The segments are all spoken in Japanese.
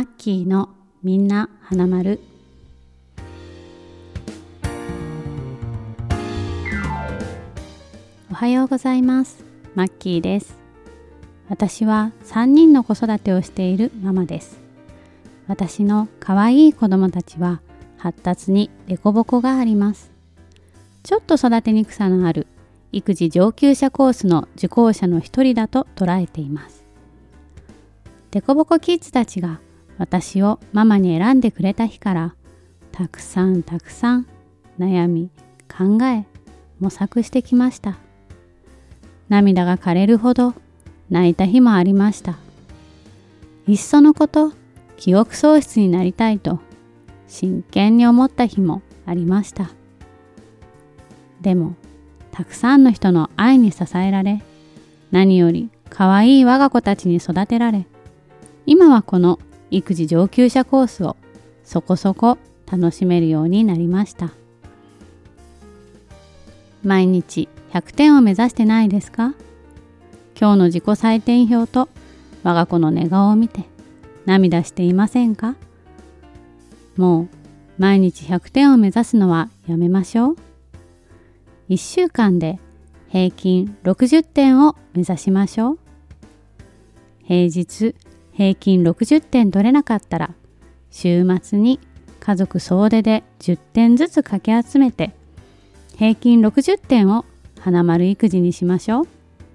ッキーのみんな花丸。おはようございます。マッキーです。私は3人の子育てをしているママです。私の可愛い子供たちは発達に凸凹があります。ちょっと育てにくさのある育児上級者コースの受講者の一人だと捉えています。凸凹キッズたちが私をママに選んでくれた日からたくさん悩み、考え、模索してきました。涙が枯れるほど泣いた日もありました。いっそのこと記憶喪失になりたいと真剣に思った日もありました。でもたくさんの人の愛に支えられ、何より可愛い我が子たちに育てられ、今はこの育児上級者コースをそこそこ楽しめるようになりました。毎日100点を目指してないですか？今日の自己採点表と我が子の寝顔を見て涙していませんか？もう毎日100点を目指すのはやめましょう。1週間で平均60点を目指しましょう。平日平均60点取れなかったら週末に家族総出で10点ずつかき集めて平均60点を花丸育児にしましょう。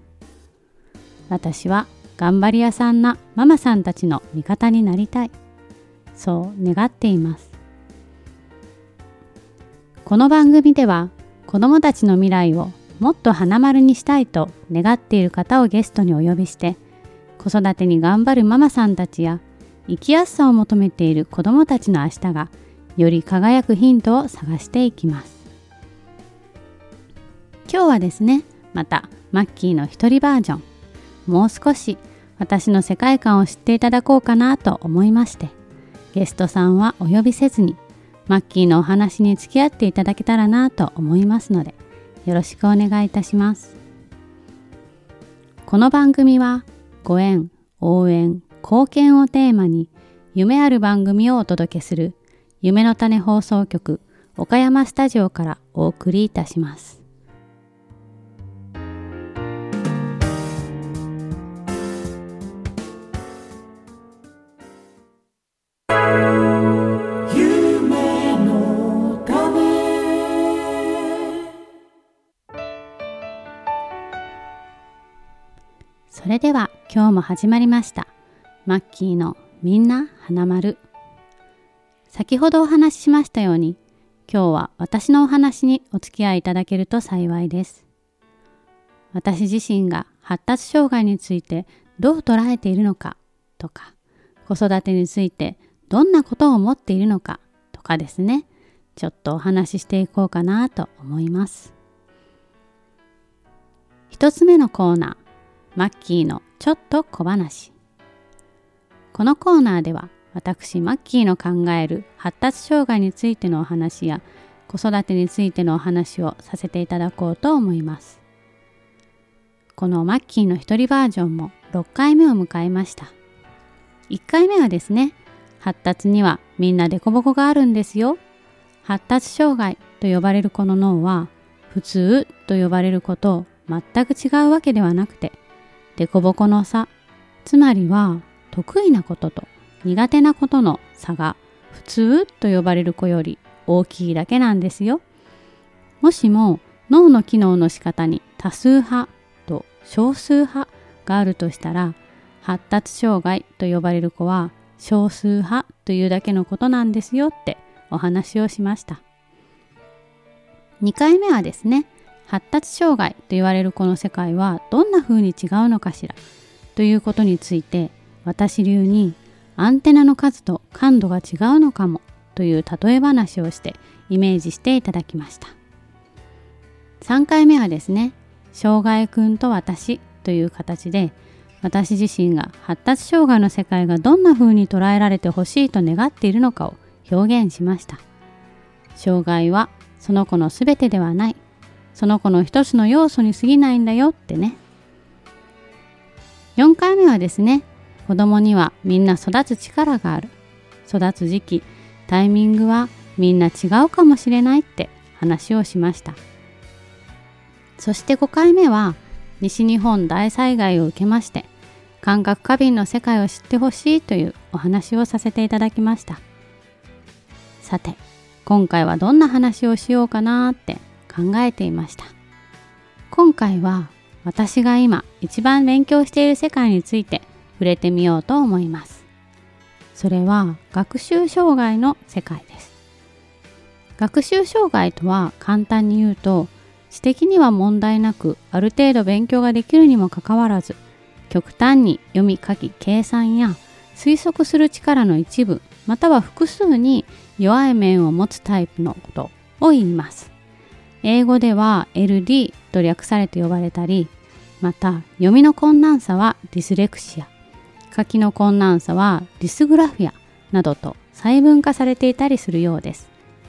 私は頑張り屋さんなママさんたちの味方になりたい。そう願っています。この番組では子どもたちの未来をもっと花丸にしたいと願っている方をゲストにお呼びして子育てに頑張るママさんたちや生きやすさを求めている子どもたちの明日がより輝くヒントを探していきます。今日はですね、またマッキーの一人バージョン、もう少し私の世界観を知っていただこうかなと思いまして、ゲストさんはお呼びせずにマッキーのお話に付き合っていただけたらなと思いますので、よろしくお願いいたします。この番組はご縁、応援、貢献をテーマに夢ある番組をお届けする夢の種放送局岡山スタジオからお送りいたします。それでは今日も始まりましたマッキーのみんな花丸。先ほどお話ししましたように、今日は私のお話にお付き合いいただけると幸いです。私自身が発達障害についてどう捉えているのかとか、子育てについてどんなことを思っているのかとかですね、ちょっとお話ししていこうかなと思います。一つ目のコーナー、マッキーのちょっと小話。このコーナーでは私マッキーの考える発達障害についてのお話や子育てについてのお話をさせていただこうと思います。このマッキーの一人バージョンも6回目を迎えました。1回目はですね、発達にはみんな凸凹があるんですよ。発達障害と呼ばれる子の脳は普通と呼ばれる子と全く違うわけではなくて、凸凹の差、つまりは得意なことと苦手なことの差が普通と呼ばれる子より大きいだけなんですよ。もしも脳の機能の仕方に多数派と少数派があるとしたら、発達障害と呼ばれる子は少数派というだけのことなんですよってお話をしました。2回目はですね、発達障害と言われる子の世界はどんな風に違うのかしらということについて、私流にアンテナの数と感度が違うのかもという例え話をしてイメージしていただきました。3回目はですね、障害くんと私という形で、私自身が発達障害の世界がどんな風に捉えられてほしいと願っているのかを表現しました。障害はその子のすべてではない、その子の一つの要素に過ぎないんだよってね。4回目はですね、子供にはみんな育つ力がある育つ時期、タイミングはみんな違うかもしれないって話をしました。そして5回目は西日本大災害を受けまして、感覚過敏の世界を知ってほしいというお話をさせていただきました。さて、今回はどんな話をしようかなって考えていました。今回は私が今一番勉強している世界について触れてみようと思います。それは学習障害の世界です。学習障害とは簡単に言うと、知的には問題なくある程度勉強ができるにもかかわらず、極端に読み書き計算や推測する力の一部または複数に弱い面を持つタイプのことを言います。英語では LD と略されて呼ばれたり、また読みの困難さはディスレクシア、書きの困難さはディスグラフィアなどと細分化されていたりするようです。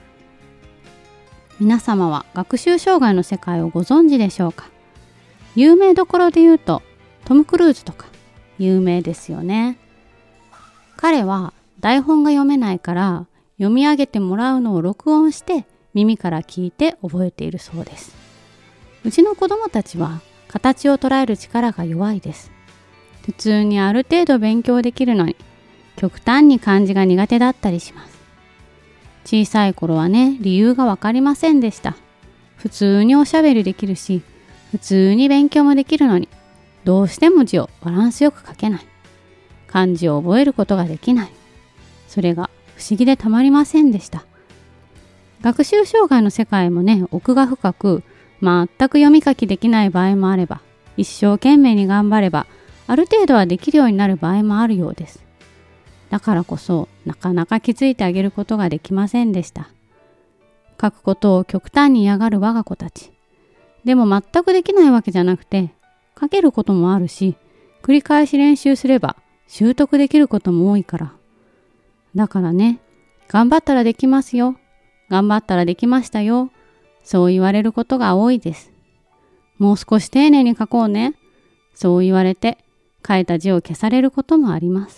皆様は学習障害の世界をご存知でしょうか？有名どころで言うとトム・クルーズとか有名ですよね。彼は台本が読めないから読み上げてもらうのを録音して耳から聞いて覚えているそうです。うちの子供たちは形を捉える力が弱いです。普通にある程度勉強できるのに極端に漢字が苦手だったりします。小さい頃はね、理由がわかりませんでした。普通におしゃべりできるし、普通に勉強もできるのにどうしても字をバランスよく書けない。漢字を覚えることができない。それが不思議でたまりませんでした。学習障害の世界もね、奥が深く、全く読み書きできない場合もあれば、一生懸命に頑張れば、ある程度はできるようになる場合もあるようです。だからこそ、なかなか気づいてあげることができませんでした。書くことを極端に嫌がる我が子たち。でも全くできないわけじゃなくて、書けることもあるし、繰り返し練習すれば習得できることも多いから。だからね、頑張ったらできますよ。頑張ったらできましたよ。そう言われることが多いです。もう少し丁寧に書こうね。そう言われて書いた字を消されることもあります。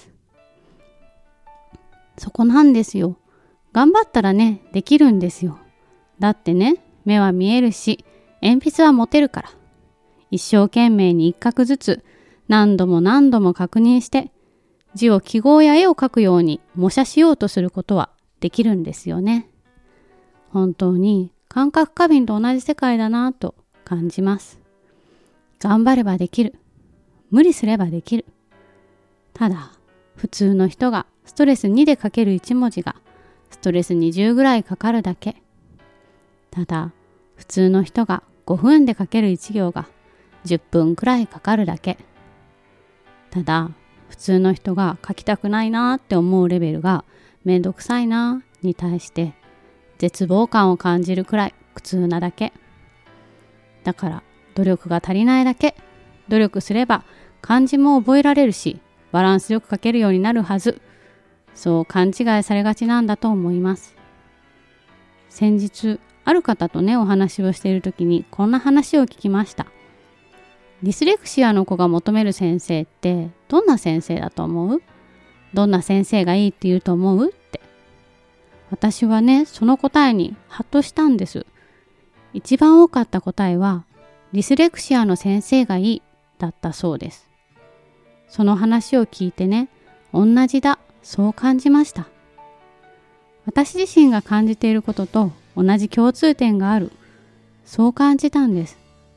そこなんですよ。頑張ったらね、できるんですよ。だってね、目は見えるし、鉛筆は持てるから。一生懸命に一画ずつ何度も何度も確認して字を記号や絵を描くように模写しようとすることはできるんですよね。本当に感覚過敏と同じ世界だなぁと感じます。頑張ればできる。無理すればできる。ただ普通の人がストレス2で書ける1文字がストレス20ぐらいかかるだけ。ただ普通の人が5分で書ける1行が10分くらいかかるだけ。ただ普通の人が書きたくないなって思うレベルがめんどくさいなに対して絶望感を感じるくらい苦痛なだけ。だから努力が足りないだけ。努力すれば漢字も覚えられるしバランスよく書けるようになるはず。そう勘違いされがちなんだと思います。先日ある方とねお話をしている時にこんな話を聞きました。ディスレクシアの子が求める先生ってどんな先生だと思う？どんな先生がいいって言うと思う？って。私はね、その答えにハッとしたんです。一番多かった答えはディスレクシアの先生がいいだったそうです。その話を聞いてね、同じだ、そう感じました。私自身が感じていることと同じ共通点がある。そう感じたんです。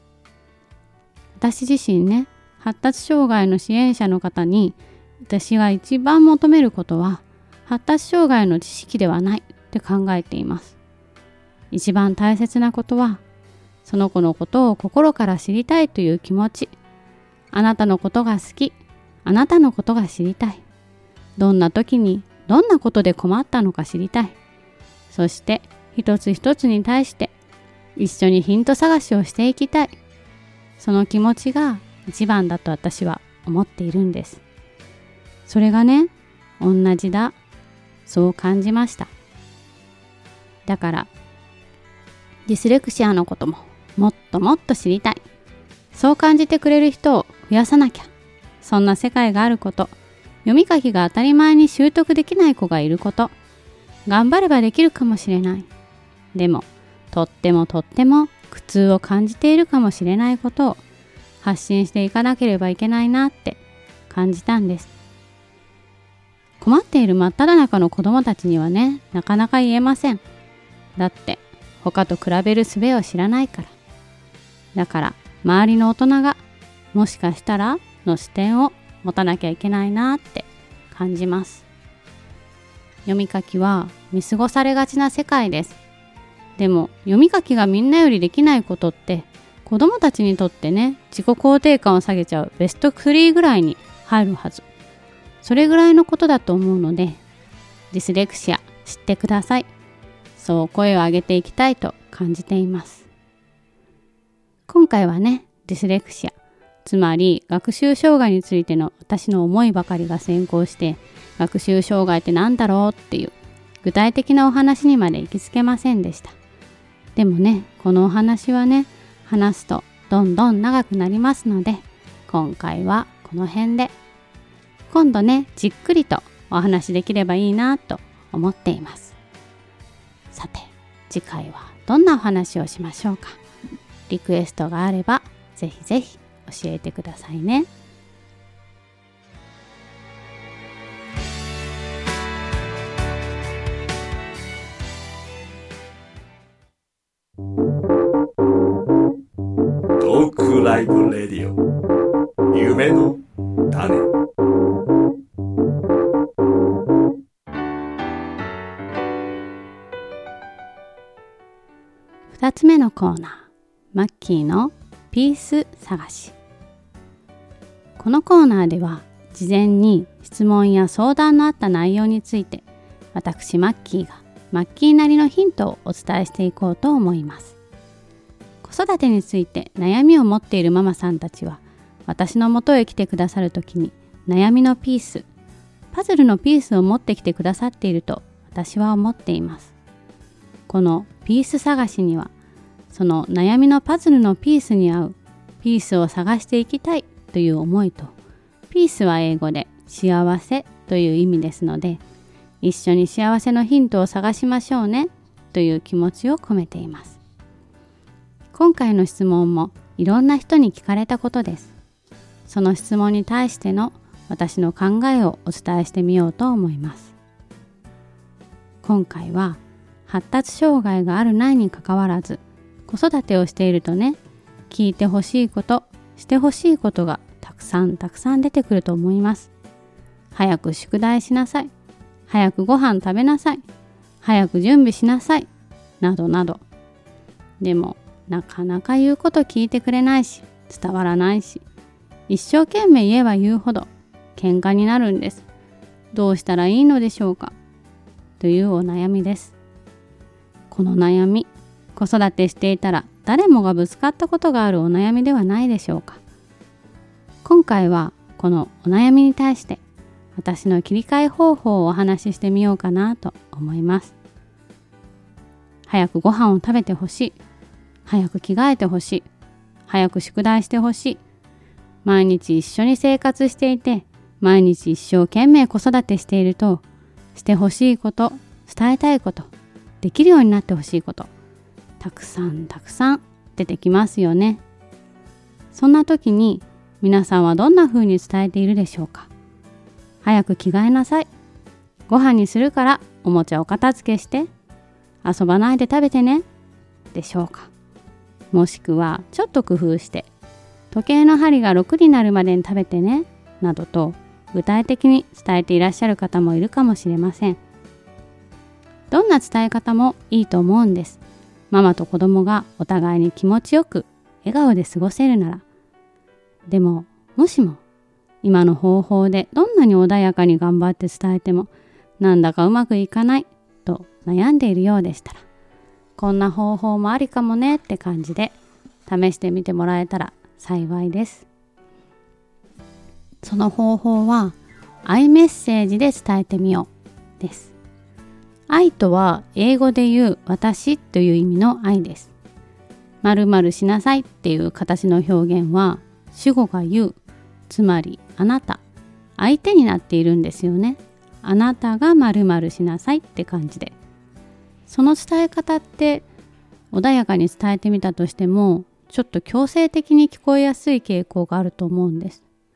私自身ね、発達障害の支援者の方に私が一番求めることは発達障害の知識ではないって考えています。一番大切なことはその子のことを心から知りたいという気持ち。あなたのことが好き。あなたのことが知りたい。どんな時にどんなことで困ったのか知りたい。そして一つ一つに対して一緒にヒント探しをしていきたい。その気持ちが一番だと私は思っているんです。それがね、同じだ。そう感じました。だからディスレクシアのことももっともっと知りたい。そう感じてくれる人を増やさなきゃ。そんな世界があること読み書きが当たり前に習得できない子がいること。頑張ればできるかもしれない。でも、とっても苦痛を感じているかもしれないことを発信していかなければいけないなって感じたんです。困っている真っ只中の子供たちにはね、なかなか言えません。だって他と比べる術を知らないから。だから周りの大人がもしかしたらの視点を持たなきゃいけないなって感じます。読み書きは見過ごされがちな世界です。でも読み書きがみんなよりできないことって子供たちにとってね、自己肯定感を下げちゃうベスト3ぐらいに入るはず。それぐらいのことだと思うので、ディスレクシア知ってください。そう声を上げていきたいと感じています。今回はね、ディスレクシア、つまり学習障害についての私の思いばかりが先行して、学習障害って何だろうっていう具体的なお話にまで行きつけませんでした。でもね、このお話はね、話すとどんどん長くなりますので、今回はこの辺で。今度ね、じっくりとお話できればいいなと思っています。さて、次回はどんなお話をしましょうか。リクエストがあればぜひぜひ教えてくださいね。 トークライブレディオ、夢の種。 2つ目のコーナー、マッキーのピース探し。このコーナーでは事前に質問や相談のあった内容について、私マッキーがマッキーなりのヒントをお伝えしていこうと思います。子育てについて悩みを持っているママさんたちは、私の元へ来てくださるときに悩みのピース、パズルのピースを持ってきてくださっていると私は思っています。このピース探しには、その悩みのパズルのピースに合うピースを探していきたいという思いと、ピースは英語で幸せという意味ですので、一緒に幸せのヒントを探しましょうねという気持ちを込めています。今回の質問もいろんな人に聞かれたことです。その質問に対しての私の考えをお伝えしてみようと思います。今回は発達障害があるないにかかわらず、子育てをしているとね、聞いてほしいこと、してほしいことがたくさん出てくると思います。早く宿題しなさい、早くご飯食べなさい、早く準備しなさい、などなど。でもなかなか言うこと聞いてくれないし、伝わらないし、一生懸命言えば言うほど喧嘩になるんです。どうしたらいいのでしょうかというお悩みです。この悩み、子育てしていたら誰もがぶつかったことがあるお悩みではないでしょうか。今回はこのお悩みに対して私の切り替え方法をお話ししてみようかなと思います。早くご飯を食べてほしい、早く着替えてほしい、早く宿題してほしい。毎日一緒に生活していて、毎日一生懸命子育てしていると、してほしいこと、伝えたいこと、できるようになってほしいこと、たくさん出てきますよね。そんな時に皆さんはどんな風に伝えているでしょうか。早く着替えなさい、ご飯にするからおもちゃを片付けして、遊ばないで食べてねでしょうか。もしくはちょっと工夫して、時計の針が6になるまでに食べてねなどと具体的に伝えていらっしゃる方もいるかもしれません。どんな伝え方もいいと思うんです。ママと子供がお互いに気持ちよく笑顔で過ごせるなら。でももしも今の方法でどんなに穏やかに頑張って伝えてもなんだかうまくいかないと悩んでいるようでしたら、こんな方法もありかもねって感じで試してみてもらえたら幸いです。その方法はiMessageで伝えてみようです。愛とは英語で言う私という意味の愛です。〇〇しなさいっていう形の表現は主語が言う、つまりあなた、 相手になっているんですよね。あなたが〇〇しなさいって感じで。その伝え方って穏やかに伝えてみたとしても、ちょっと強制的に聞こえやすい傾向があると思うんです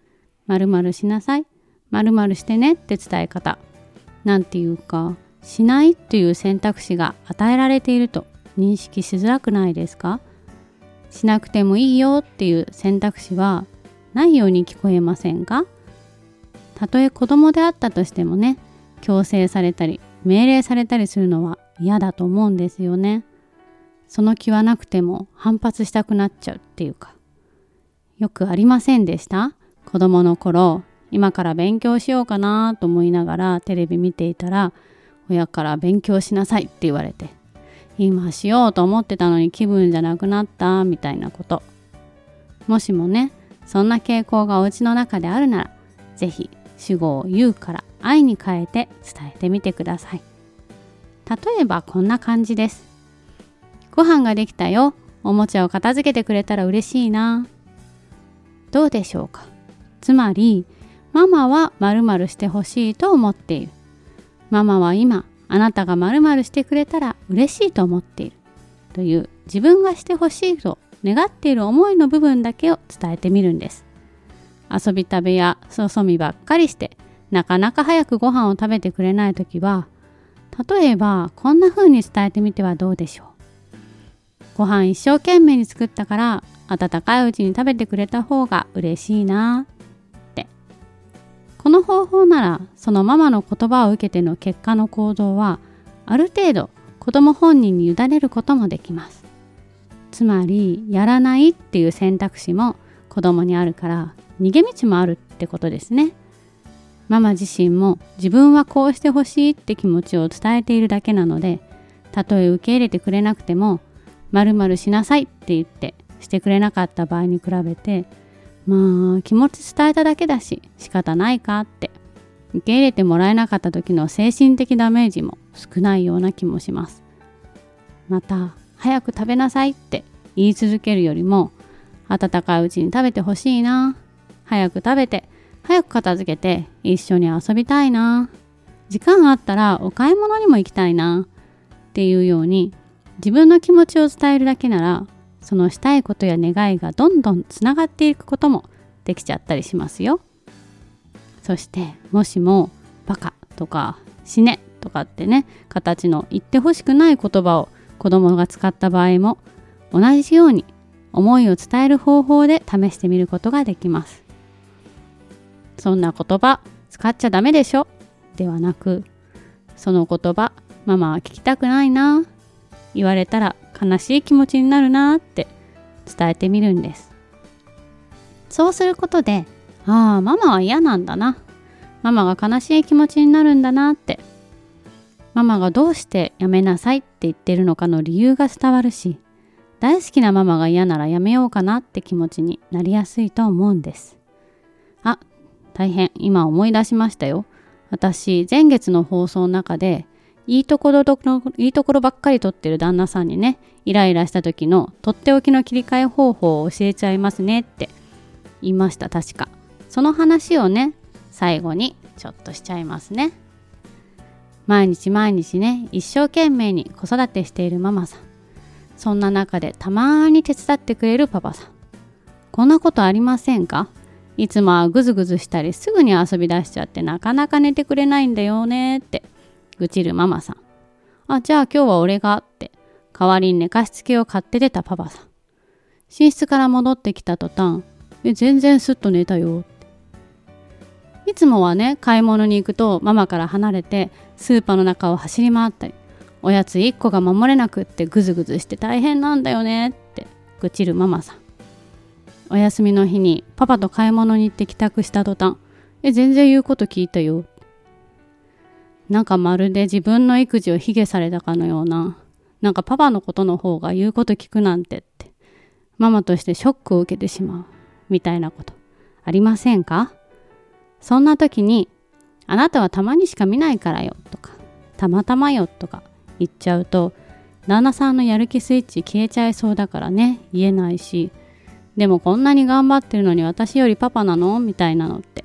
。〇〇しなさい、〇〇してねって伝え方。なんていうか、しないっていう選択肢が与えられていると認識しづらくないですか？しなくてもいいよっていう選択肢はないように聞こえませんか？たとえ子供であったとしてもね、強制されたり命令されたりするのは嫌だと思うんですよね。その気はなくても反発したくなっちゃうっていうか。よくありませんでした？子供の頃、今から勉強しようかなと思いながらテレビ見ていたら、親から勉強しなさいって言われて、今しようと思ってたのに気分じゃなくなったみたいなこと。もしもね、そんな傾向がお家の中であるなら、ぜひ主語を言うから愛に変えて伝えてみてください。例えばこんな感じです。ご飯ができたよ。おもちゃを片付けてくれたら嬉しいな。どうでしょうか。つまり、ママは〇〇してほしいと思っている。ママは今、あなたが〇〇してくれたら嬉しいと思っている。という自分がしてほしいと願っている思いの部分だけを伝えてみるんです。遊び食べやそそみばっかりしてなかなか早くご飯を食べてくれないときは、例えばこんな風に伝えてみてはどうでしょう。ご飯一生懸命に作ったから温かいうちに食べてくれた方が嬉しいなって。この方法ならそのママの言葉を受けての結果の行動はある程度子供本人に委ねることもできます。つまりやらないっていう選択肢も子供にあるから逃げ道もあるってことですね。ママ自身も自分はこうしてほしいって気持ちを伝えているだけなので、たとえ受け入れてくれなくても〇〇しなさいって言ってしてくれなかった場合に比べて、まあ気持ち伝えただけだし仕方ないかって受け入れてもらえなかった時の精神的ダメージも少ないような気もします。また早く食べなさいって言い続けるよりも、温かいうちに食べてほしいな、早く食べて早く片付けて一緒に遊びたいな、時間あったらお買い物にも行きたいなっていうように自分の気持ちを伝えるだけなら、そのしたいことや願いがどんどんつながっていくこともできちゃったりしますよ。そしてもしもバカとか死ねとかってね、形の言ってほしくない言葉を子供が使った場合も、同じように思いを伝える方法で試してみることができます。そんな言葉使っちゃダメでしょではなく、その言葉ママは聞きたくないな、言われたら悲しい気持ちになるなって伝えてみるんです。そうすることで、ああママは嫌なんだな、ママが悲しい気持ちになるんだなって、ママがどうしてやめなさいって言ってるのかの理由が伝わるし、大好きなママが嫌ならやめようかなって気持ちになりやすいと思うんです。あ、大変、今思い出しましたよ。私前月の放送の中でいいところばっかり撮ってる旦那さんにね、イライラした時のとっておきの切り替え方法を教えちゃいますねって言いました。確かその話をね、最後にちょっとしちゃいますね。毎日毎日ね、一生懸命に子育てしているママさん、そんな中でたまに手伝ってくれるパパさん、こんなことありませんか？いつもはぐずぐずしたりすぐに遊び出しちゃってなかなか寝てくれないんだよねって愚痴るママさん。あ、じゃあ今日は俺がって代わりに寝かしつけを買って出たパパさん。寝室から戻ってきた途端、全然すっと寝たよって。いつもはね、買い物に行くとママから離れてスーパーの中を走り回ったり、おやつ1個が守れなくってぐずぐずして大変なんだよねって愚痴るママさん。お休みの日にパパと買い物に行って帰宅した途端、全然言うこと聞いたよ。なんかまるで自分の育児を卑下されたかのような、なんかパパのことの方が言うこと聞くなんてってママとしてショックを受けてしまうみたいなことありませんか？そんな時に、あなたはたまにしか見ないからよとか、たまたまよとか言っちゃうと、旦那さんのやる気スイッチ消えちゃいそうだからね、言えないし、でもこんなに頑張ってるのに私よりパパなのみたいなのって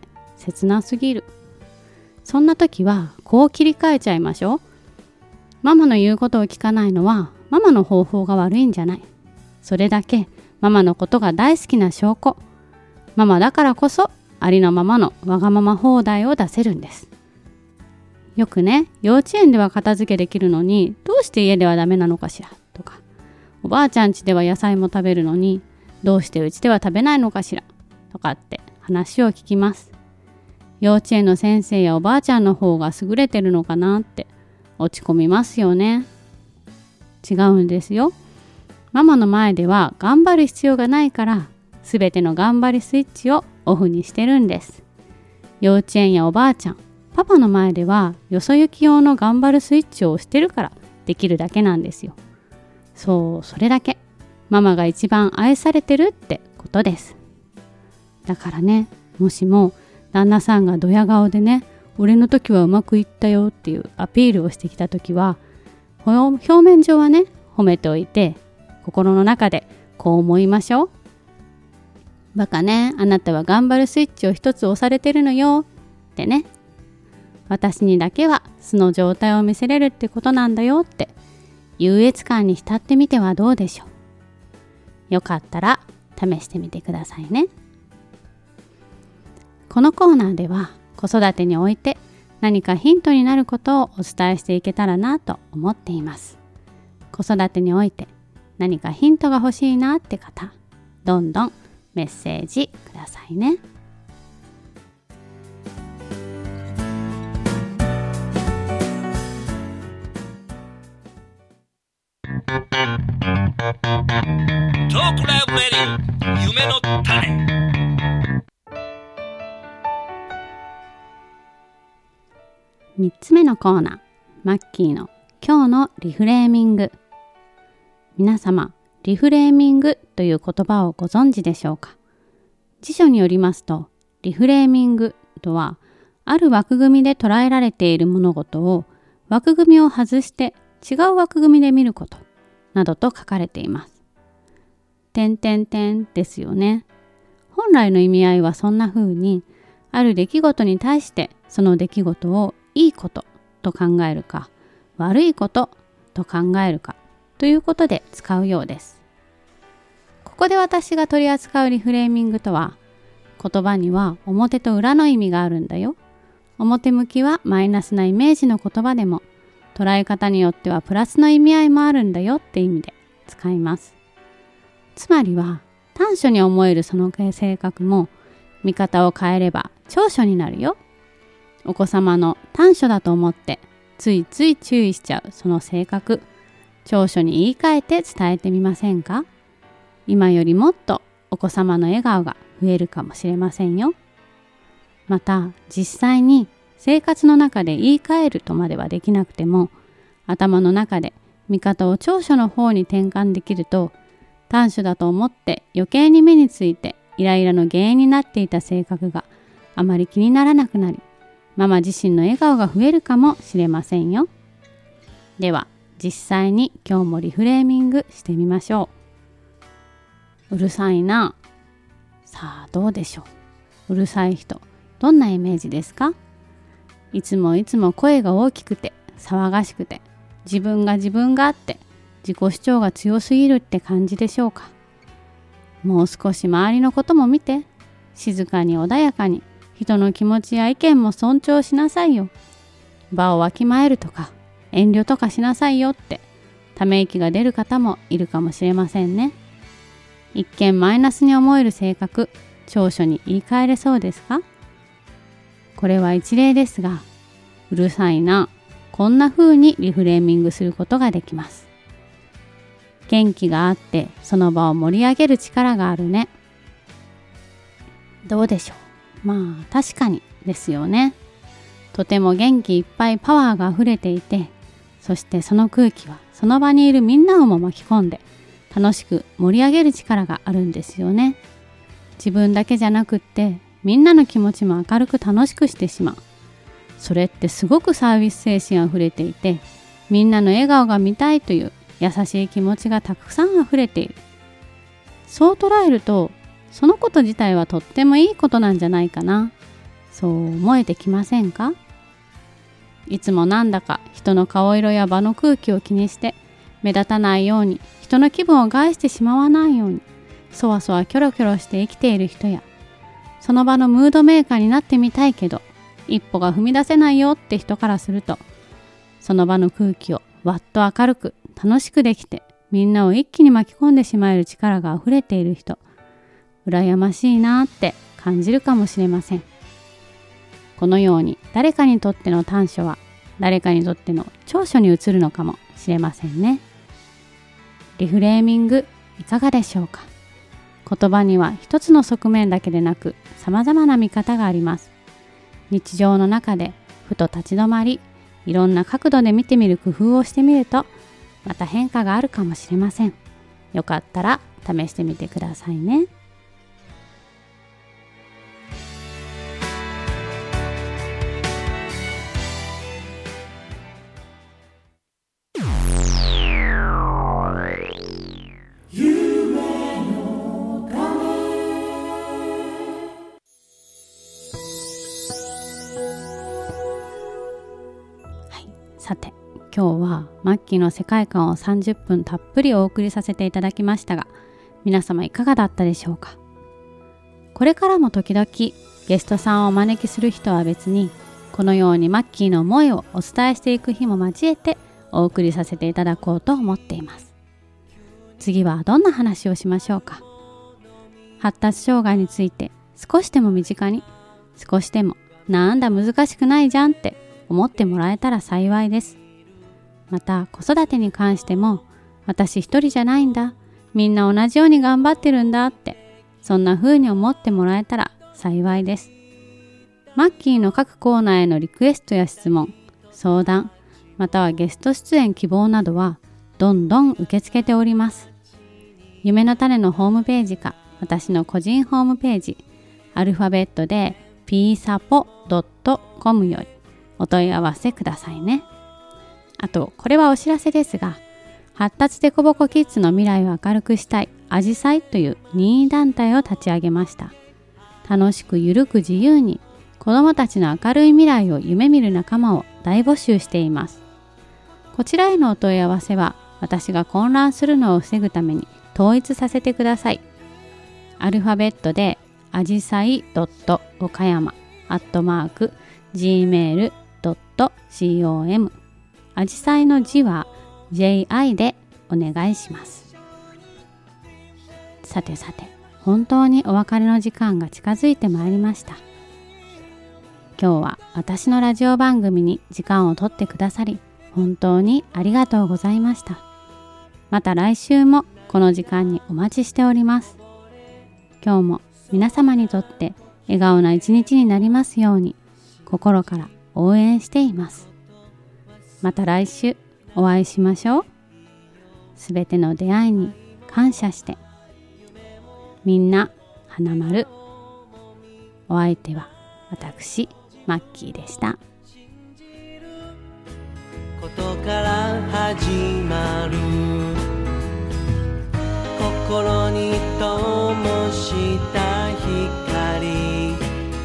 切なすぎる。そんな時はこう切り替えちゃいましょう。ママの言うことを聞かないのはママの方法が悪いんじゃない。それだけママのことが大好きな証拠。ママだからこそありのままのわがまま放題を出せるんです。よくね、幼稚園では片付けできるのにどうして家ではダメなのかしらとか、おばあちゃん家では野菜も食べるのにどうしてうちでは食べないのかしらとかって話を聞きます。幼稚園の先生やおばあちゃんの方が優れてるのかなって落ち込みますよね。違うんですよ。ママの前では頑張る必要がないからすべての頑張りスイッチをオフにしてるんです。幼稚園やおばあちゃん、パパの前ではよそ行き用の頑張るスイッチを押してるからできるだけなんですよ。そう、それだけ。ママが一番愛されてるってことです。だからね、もしも旦那さんがドヤ顔でね、俺の時はうまくいったよっていうアピールをしてきた時は、表面上はね、褒めておいて、心の中でこう思いましょう。バカね、あなたは頑張るスイッチを一つ押されてるのよってね。私にだけは素の状態を見せれるってことなんだよって優越感に浸ってみてはどうでしょう。よかったら試してみてくださいね。このコーナーでは子育てにおいて何かヒントになることをお伝えしていけたらなと思っています。子育てにおいて何かヒントが欲しいなって方、どんどんメッセージくださいね。 トークライブレディオ夢の種。 3つ目のコーナー、マッキーの今日のリフレーミング。皆様、リフレーミングという言葉をご存知でしょうか。辞書によりますと、リフレーミングとは、ある枠組みで捉えられている物事を枠組みを外して違う枠組みで見ることなどと書かれています。ですよね。本来の意味合いはそんな風に、ある出来事に対してその出来事をいいことと考えるか、悪いことと考えるかということで使うようです。ここで私が取り扱うリフレーミングとは、言葉には表と裏の意味があるんだよ。表向きはマイナスなイメージの言葉でも、捉え方によってはプラスの意味合いもあるんだよって意味で使います。つまりは短所に思えるその性格も見方を変えれば長所になるよ。お子様の短所だと思ってついつい注意しちゃうその性格、長所に言い換えて伝えてみませんか。今よりもっとお子様の笑顔が増えるかもしれませんよ。また実際に生活の中で言い換えるとまではできなくても、頭の中で見方を長所の方に転換できると、短所だと思って余計に目についてイライラの原因になっていた性格があまり気にならなくなり、ママ自身の笑顔が増えるかもしれませんよ。では実際に今日もリフレーミングしてみましょう。うるさいな。さあどうでしょう。うるさい人、どんなイメージですか？いつも声が大きくて騒がしくて、自分があって自己主張が強すぎるって感じでしょうか。もう少し周りのことも見て、静かに穏やかに人の気持ちや意見も尊重しなさいよ。場をわきまえるとか遠慮とかしなさいよってため息が出る方もいるかもしれませんね。一見マイナスに思える性格、長所に言い換えれそうですか？これは一例ですが、うるさいな、こんな風にリフレーミングすることができます。元気があってその場を盛り上げる力があるね。どうでしょう。まあ確かにですよね。とても元気いっぱいパワーがあふれていて、そしてその空気はその場にいるみんなをも巻き込んで楽しく盛り上げる力があるんですよね。自分だけじゃなくってみんなの気持ちも明るく楽しくしてしまう。それってすごくサービス精神あふれていて、みんなの笑顔が見たいという優しい気持ちがたくさんあふれている。そう捉えると、そのこと自体はとってもいいことなんじゃないかな。 そう思えてきませんか？いつもなんだか人の顔色や場の空気を気にして目立たないように、人の気分を害してしまわないようにそわそわキョロキョロして生きている人や、その場のムードメーカーになってみたいけど一歩が踏み出せないよって人からすると、その場の空気をわっと明るく楽しくできて、みんなを一気に巻き込んでしまえる力があふれている人、羨ましいなって感じるかもしれません。このように誰かにとっての短所は誰かにとっての長所に移るのかもしれませんね。リフレーミングいかがでしょうか？言葉には一つの側面だけでなく様々な見方があります。日常の中でふと立ち止まり、いろんな角度で見てみる工夫をしてみると、また変化があるかもしれません。よかったら試してみてくださいね。さて、今日はマッキーの世界観を30分たっぷりお送りさせていただきましたが、皆様いかがだったでしょうか？これからも時々ゲストさんをお招きする人は別に、このようにマッキーの思いをお伝えしていく日も交えてお送りさせていただこうと思っています。次はどんな話をしましょうか？発達障害について少しでも身近に、少しでもなんだ難しくないじゃんって思ってもらえたら幸いです。また子育てに関しても、私一人じゃないんだ、みんな同じように頑張ってるんだって、そんな風に思ってもらえたら幸いです。マッキーの各コーナーへのリクエストや質問、相談、またはゲスト出演希望などはどんどん受け付けております。夢の種のホームページか、私の個人ホームページ、アルファベットで psapo.com よりお問い合わせくださいね。あと、これはお知らせですが、発達でこぼこキッズの未来を明るくしたいあじさいという任意団体を立ち上げました。楽しくゆるく自由に子どもたちの明るい未来を夢見る仲間を大募集しています。こちらへのお問い合わせは、私が混乱するのを防ぐために統一させてください。アルファベットであじさい.okayama@gmail.com、あじさいの字は JI でお願いします。さてさて、本当にお別れの時間が近づいてまいりました。今日は私のラジオ番組に時間を取ってくださり、本当にありがとうございました。また来週もこの時間にお待ちしております。今日も皆様にとって笑顔な一日になりますように、心から応援しています。また来週お会いしましょう。すべての出会いに感謝して。みんな花丸。お相手は私マッキーでした。 ことから始まる、心に灯した光、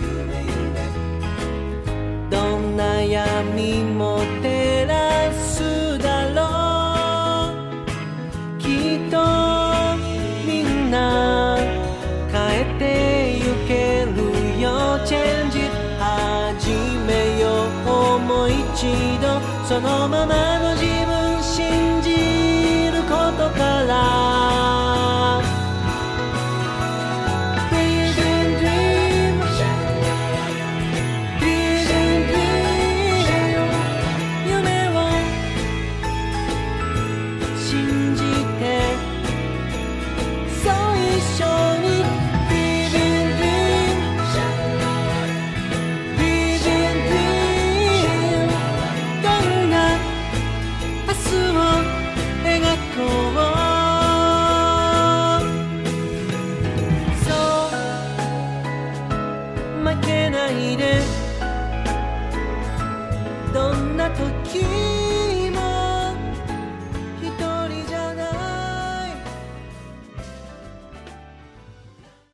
どんな闇も照らすだろう。きっとみんな変えてゆけるよ。チェンジ始めよう。もう一度そのままの自分信じることから、 Dream Dream Dream Dream 夢を信じて、そう一緒に Dream Dream Dream Dream どんな明日を描こう。そう負けないで、どんな時